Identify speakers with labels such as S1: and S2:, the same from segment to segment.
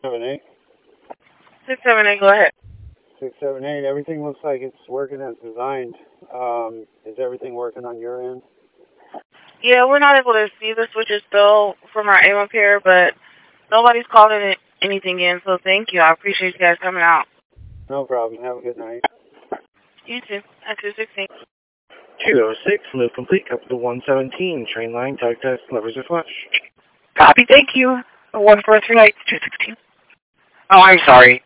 S1: 678.
S2: 678, go ahead.
S1: 678, everything looks like it's working as designed. Is everything working on your end?
S2: Yeah, we're not able to see the switches still from our AIM up here, but nobody's calling anything in, so thank you. I appreciate you guys coming out.
S1: No problem. Have a good night.
S2: You too. At 216.
S3: 206, move complete, up to 117, train line, tug test, levers are flush.
S4: Copy, thank you. 143, 216. Oh, I'm sorry.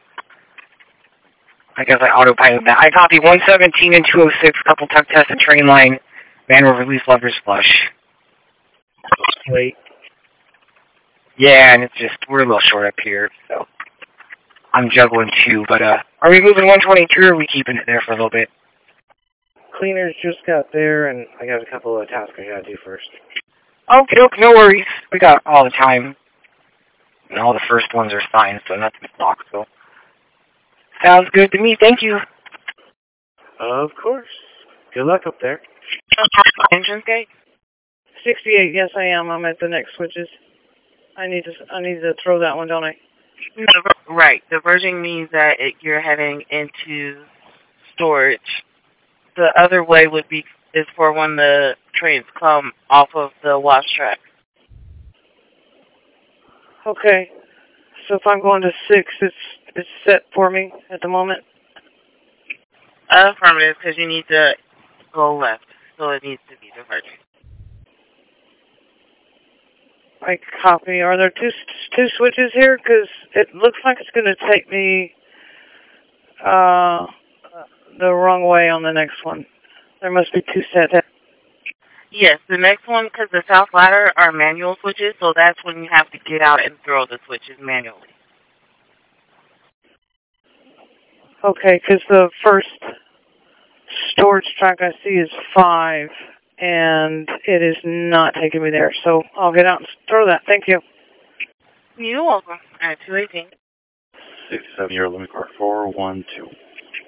S4: I guess I autopilot that. I copy 117 and 206, couple tug test and train line, manual release levers flush.
S3: Wait.
S4: Yeah, and it's just, we're a little short up here, so I'm juggling two, but are we moving 122 or are we keeping it there for a little bit?
S3: Cleaners just got there, and I got a couple of tasks I gotta do first.
S4: Okay, no worries. We got all the time. And all the first ones are signed, so nothing's locked, so. Sounds good to me, thank you.
S3: Of course. Good luck up there.
S2: Entrance gate?
S5: 68, yes I am. I'm at the next switches. I need to throw that one, don't I?
S2: Right. Diverging means that you're heading into storage. The other way is for when the trains come off of the wash track.
S5: Okay. So if I'm going to 6, it's set for me at the moment?
S2: Affirmative, because you need to go left, so it needs to be diverging.
S5: I copy. Are there two switches here? Because it looks like it's going to take me the wrong way on the next one. There must be two sets.
S2: Yes, the next one, because the south ladder are manual switches, so that's when you have to get out and throw the switches manually.
S5: Okay, because the first storage track I see is 5, and it is not taking me there. So I'll get out and throw that. Thank you.
S2: You're welcome. At 218.
S6: 670, limit car 412.